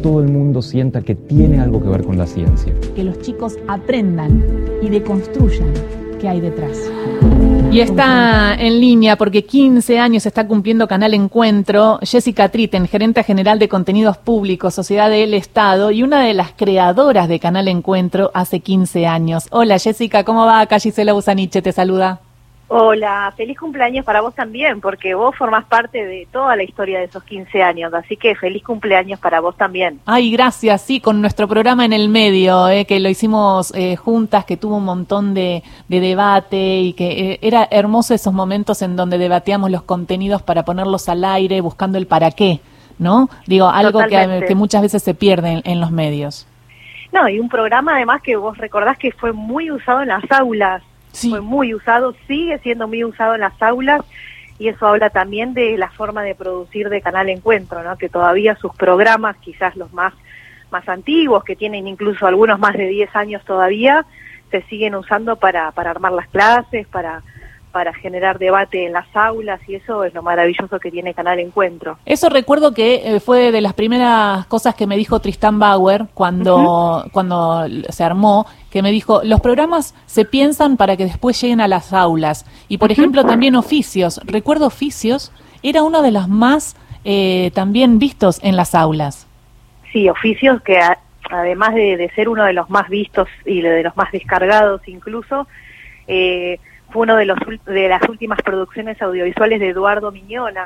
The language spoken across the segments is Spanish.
todo el mundo sienta que tiene algo que ver con la ciencia. Que los chicos aprendan y deconstruyan qué hay detrás. Y está en línea porque 15 años está cumpliendo Canal Encuentro, Jessica Tritten, gerente general de contenidos públicos, Sociedad del Estado, y una de las creadoras de Canal Encuentro hace 15 años. Hola Jessica, ¿cómo va? Acá Gisela Busaniche te saluda. Hola, feliz cumpleaños para vos también, porque vos formás parte de toda la historia de esos 15 años, así que feliz cumpleaños para vos también. Ay, gracias, sí, con nuestro programa en el medio, que lo hicimos juntas, que tuvo un montón de debate y que era hermoso esos momentos en donde debatíamos los contenidos para ponerlos al aire, buscando el para qué, ¿no? Digo, algo que muchas veces se pierde en los medios. No, y un programa además que vos recordás que fue muy usado en las aulas. Sí. Fue muy usado, sigue siendo muy usado en las aulas, y eso habla también de la forma de producir de Canal Encuentro, ¿no? Que todavía sus programas, quizás los más antiguos, que tienen incluso algunos más de 10 años todavía, se siguen usando para armar las clases, para generar debate en las aulas, y eso es lo maravilloso que tiene Canal Encuentro. Eso recuerdo que fue de las primeras cosas que me dijo Tristán Bauer cuando se armó, que me dijo, los programas se piensan para que después lleguen a las aulas. Y por ejemplo también Oficios, recuerdo Oficios, era uno de los más también vistos en las aulas. Sí, Oficios que además de ser uno de los más vistos y de los más descargados incluso, fue uno de las últimas producciones audiovisuales de Eduardo Miñona.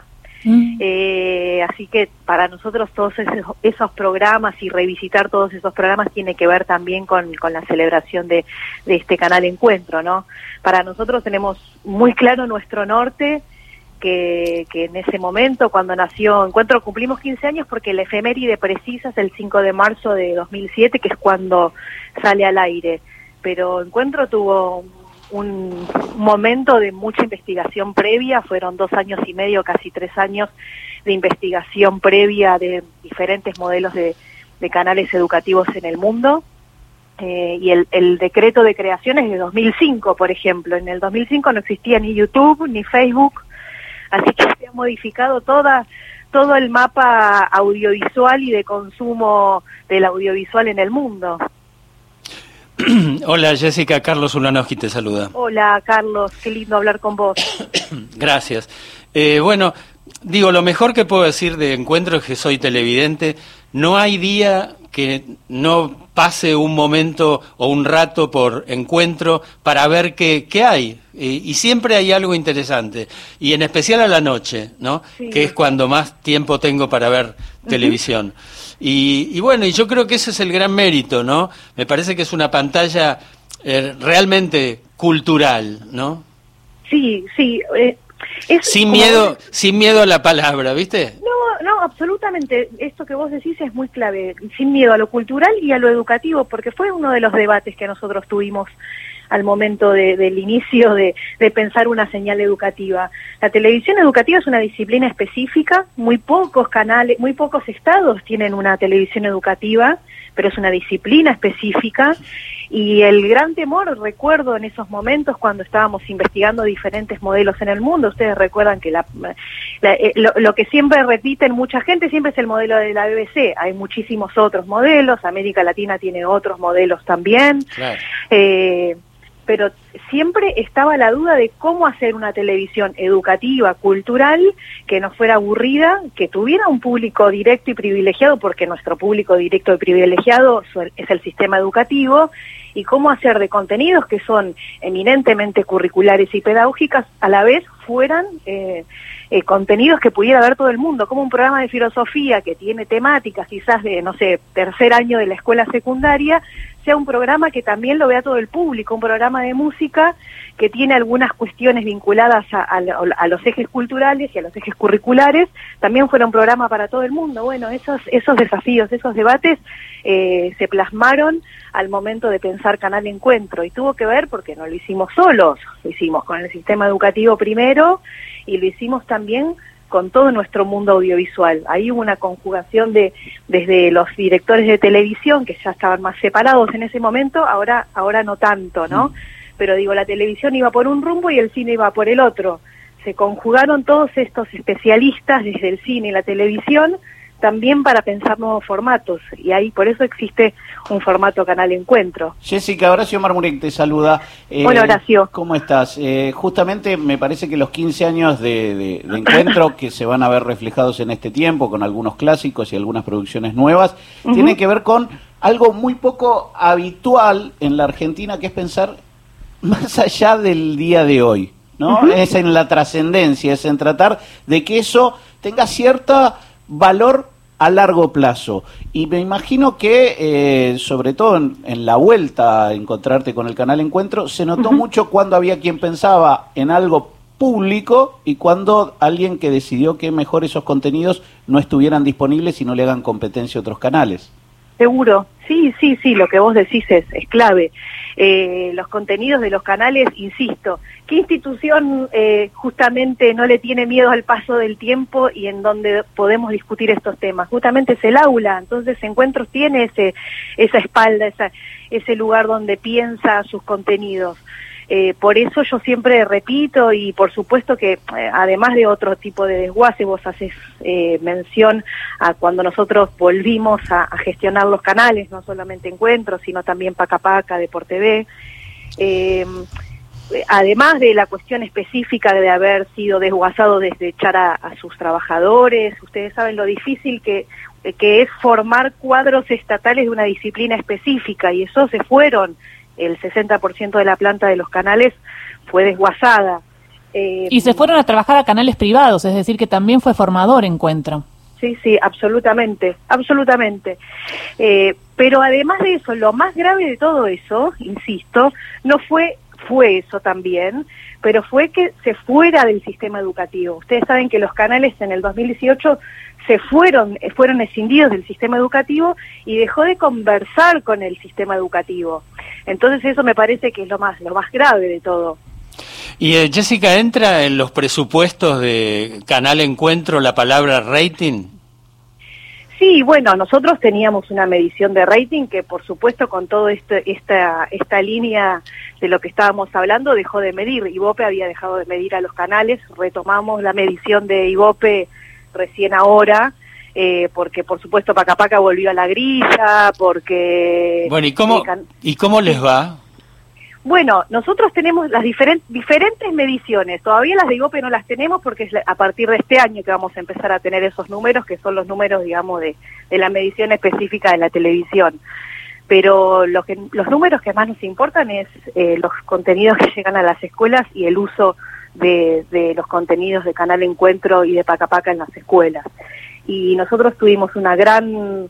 Así que para nosotros todos esos programas y revisitar todos esos programas tiene que ver también con la celebración de este Canal Encuentro, ¿no? Para nosotros tenemos muy claro nuestro norte, que en ese momento, cuando nació Encuentro, cumplimos 15 años porque la efeméride precisa es el 5 de marzo de 2007, que es cuando sale al aire. Pero Encuentro tuvo un momento de mucha investigación previa, fueron 2 años y medio, casi 3 años de investigación previa de diferentes modelos de canales educativos en el mundo, y el decreto de creación es de 2005, por ejemplo. En el 2005 no existía ni YouTube ni Facebook, así que se ha modificado todo el mapa audiovisual y de consumo del audiovisual en el mundo. Hola Jessica, Carlos Ulanowski te saluda. Hola Carlos, qué lindo hablar con vos. Gracias. Bueno, digo, lo mejor que puedo decir de Encuentro es que soy televidente. No hay día que no pase un momento o un rato por Encuentro para ver qué hay. Y siempre hay algo interesante. Y en especial a la noche, ¿no? Sí. Que es cuando más tiempo tengo para ver televisión. Y bueno, y yo creo que ese es el gran mérito, ¿no? Me parece que es una pantalla realmente cultural, ¿no? Sí. Sin miedo a la palabra, ¿viste? No, absolutamente. Esto que vos decís es muy clave. Sin miedo a lo cultural y a lo educativo, porque fue uno de los debates que nosotros tuvimos al momento del inicio de pensar una señal educativa. La televisión educativa es una disciplina específica, muy pocos canales, muy pocos estados tienen una televisión educativa, pero es una disciplina específica, y el gran temor, recuerdo en esos momentos cuando estábamos investigando diferentes modelos en el mundo, ustedes recuerdan que lo que siempre repiten mucha gente siempre es el modelo de la BBC, hay muchísimos otros modelos, América Latina tiene otros modelos también, claro. Pero siempre estaba la duda de cómo hacer una televisión educativa, cultural, que no fuera aburrida, que tuviera un público directo y privilegiado, porque nuestro público directo y privilegiado es el sistema educativo, y cómo hacer de contenidos que son eminentemente curriculares y pedagógicas, a la vez fueran contenidos que pudiera ver todo el mundo, como un programa de filosofía que tiene temáticas quizás de, no sé, tercer año de la escuela secundaria, sea un programa que también lo vea todo el público, un programa de música que tiene algunas cuestiones vinculadas a los ejes culturales y a los ejes curriculares, también fuera un programa para todo el mundo. Bueno, esos desafíos, esos debates se plasmaron al momento de pensar Canal Encuentro, y tuvo que ver porque no lo hicimos solos, lo hicimos con el sistema educativo primero y lo hicimos también con todo nuestro mundo audiovisual. Ahí hubo una conjugación desde los directores de televisión, que ya estaban más separados en ese momento, ahora no tanto, ¿no? Pero digo, la televisión iba por un rumbo y el cine iba por el otro. Se conjugaron todos estos especialistas desde el cine y la televisión también para pensar nuevos formatos, y ahí por eso existe un formato Canal Encuentro. Jessica, Horacio Marmurek te saluda. Hola, Horacio. ¿Cómo estás? Justamente me parece que los 15 años de Encuentro, que se van a ver reflejados en este tiempo, con algunos clásicos y algunas producciones nuevas, tienen que ver con algo muy poco habitual en la Argentina, que es pensar más allá del día de hoy, ¿no? Es en la trascendencia, es en tratar de que eso tenga cierto valor a largo plazo. Y me imagino que, sobre todo en la vuelta a encontrarte con el Canal Encuentro, se notó mucho cuando había quien pensaba en algo público y cuando alguien que decidió que mejor esos contenidos no estuvieran disponibles y no le hagan competencia a otros canales. Seguro, sí, lo que vos decís es clave. Los contenidos de los canales, insisto, ¿qué institución justamente no le tiene miedo al paso del tiempo y en donde podemos discutir estos temas? Justamente es el aula, entonces Encuentros tiene esa espalda, ese lugar donde piensa sus contenidos. Por eso yo siempre repito, y por supuesto que además de otro tipo de desguace, vos haces mención a cuando nosotros volvimos a gestionar los canales, no solamente Encuentros, sino también Paca Paca, Deportv, además de la cuestión específica de haber sido desguazado desde echar a sus trabajadores. Ustedes saben lo difícil que es formar cuadros estatales de una disciplina específica, y eso se fueron. El 60% de la planta de los canales fue desguazada. Y se fueron a trabajar a canales privados, es decir, que también fue formador Encuentro. Sí, absolutamente. Pero además de eso, lo más grave de todo eso, insisto, no fue eso también, pero fue que se fuera del sistema educativo. Ustedes saben que los canales en el 2018 fueron escindidos del sistema educativo y dejó de conversar con el sistema educativo. Entonces eso me parece que es lo más grave de todo. Y Jessica, ¿entra en los presupuestos de Canal Encuentro la palabra rating? Sí, bueno, nosotros teníamos una medición de rating que, por supuesto, con toda esta línea de lo que estábamos hablando, dejó de medir. Ibope había dejado de medir a los canales, retomamos la medición de Ibope recién ahora, porque por supuesto Paca Paca volvió a la grilla, porque... Bueno, ¿y cómo les va? Bueno, nosotros tenemos las diferentes mediciones, todavía las de Ibope no las tenemos porque es a partir de este año que vamos a empezar a tener esos números, que son los números, digamos, de la medición específica de la televisión. Pero los números que más nos importan es los contenidos que llegan a las escuelas y el uso de los contenidos de Canal Encuentro y de Paca Paca en las escuelas. Y nosotros tuvimos una gran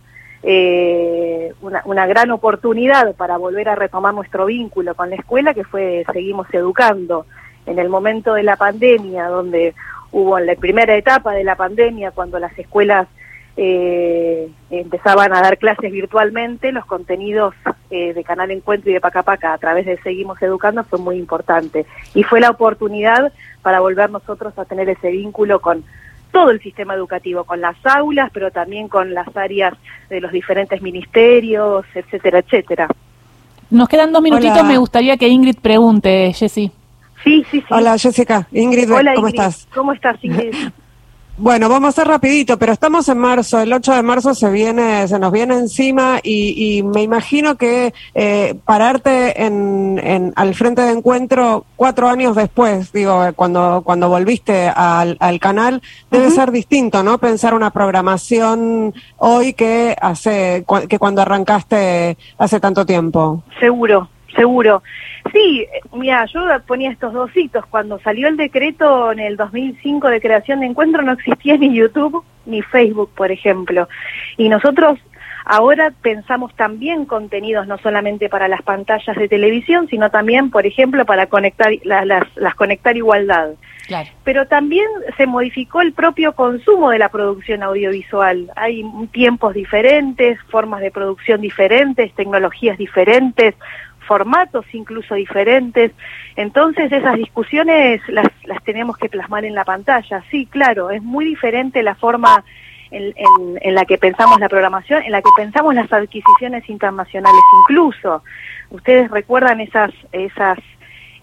oportunidad para volver a retomar nuestro vínculo con la escuela, que fue Seguimos Educando. En el momento de la pandemia, donde hubo en la primera etapa de la pandemia, cuando las escuelas empezaban a dar clases virtualmente, los contenidos de Canal Encuentro y de Paca Paca a través de Seguimos Educando fue muy importante. Y fue la oportunidad para volver nosotros a tener ese vínculo con todo el sistema educativo, con las aulas, pero también con las áreas de los diferentes ministerios, etcétera, etcétera. Nos quedan 2 minutitos. Hola. Me gustaría que Ingrid pregunte, Jessy. Sí. Hola, Jessica. Ingrid, Hola, ¿cómo Ingrid. estás? ¿Cómo estás, Ingrid? Bueno, vamos a hacer rapidito, pero estamos en marzo, el 8 de marzo se nos viene encima y me imagino que pararte al frente de Encuentro 4 años después, digo, cuando volviste al canal, debe ser distinto, ¿no? Pensar una programación hoy que cuando arrancaste hace tanto tiempo. Seguro. Sí, mira, yo ponía estos 2 hitos. Cuando salió el decreto en el 2005 de creación de Encuentro, no existía ni YouTube ni Facebook, por ejemplo. Y nosotros ahora pensamos también contenidos no solamente para las pantallas de televisión, sino también, por ejemplo, para conectar las conectar igualdad. Claro. Pero también se modificó el propio consumo de la producción audiovisual. Hay tiempos diferentes, formas de producción diferentes, tecnologías diferentes, formatos incluso diferentes. Entonces esas discusiones las tenemos que plasmar en la pantalla. Sí, claro, es muy diferente la forma en la que pensamos la programación, en la que pensamos las adquisiciones internacionales incluso. Ustedes recuerdan esas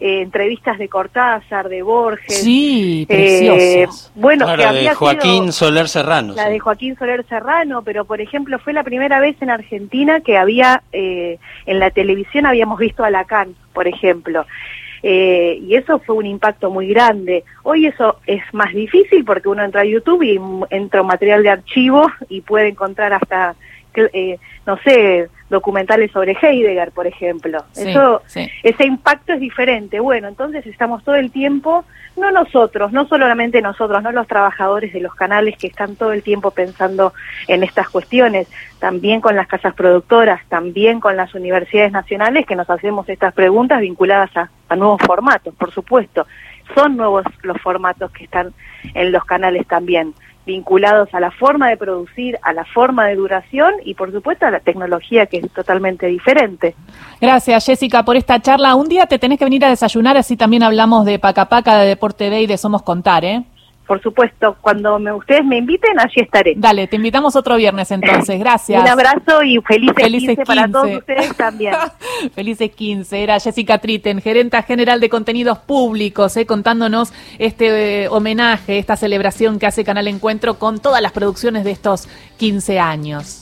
entrevistas de Cortázar, de Borges. Sí, preciosas. Bueno, claro, que había de Joaquín sido Soler Serrano. la sí. de Joaquín Soler Serrano, pero por ejemplo fue la primera vez en Argentina que había, en la televisión habíamos visto a Lacan, por ejemplo. Y eso fue un impacto muy grande. Hoy eso es más difícil porque uno entra a YouTube y entra un material de archivo y puede encontrar hasta, no sé, documentales sobre Heidegger, por ejemplo. Sí, Eso, sí. Ese impacto es diferente. Bueno, entonces estamos todo el tiempo, no nosotros, no solamente nosotros, no los trabajadores de los canales que están todo el tiempo pensando en estas cuestiones, también con las casas productoras, también con las universidades nacionales que nos hacemos estas preguntas vinculadas a nuevos formatos, por supuesto. Son nuevos los formatos que están en los canales también, vinculados a la forma de producir, a la forma de duración y por supuesto a la tecnología que es totalmente diferente. Gracias, Jessica, por esta charla. Un día te tenés que venir a desayunar, así también hablamos de Paca Paca, de Deporte Day y de Somos Contar, ¿eh? Por supuesto, cuando ustedes me inviten, allí estaré. Dale, te invitamos otro viernes entonces. Gracias. Un abrazo y felices 15 para 15. todos ustedes también. Felices 15. Era Jessica Tritten, gerenta general de contenidos públicos, contándonos este homenaje, esta celebración que hace Canal Encuentro con todas las producciones de estos 15 años.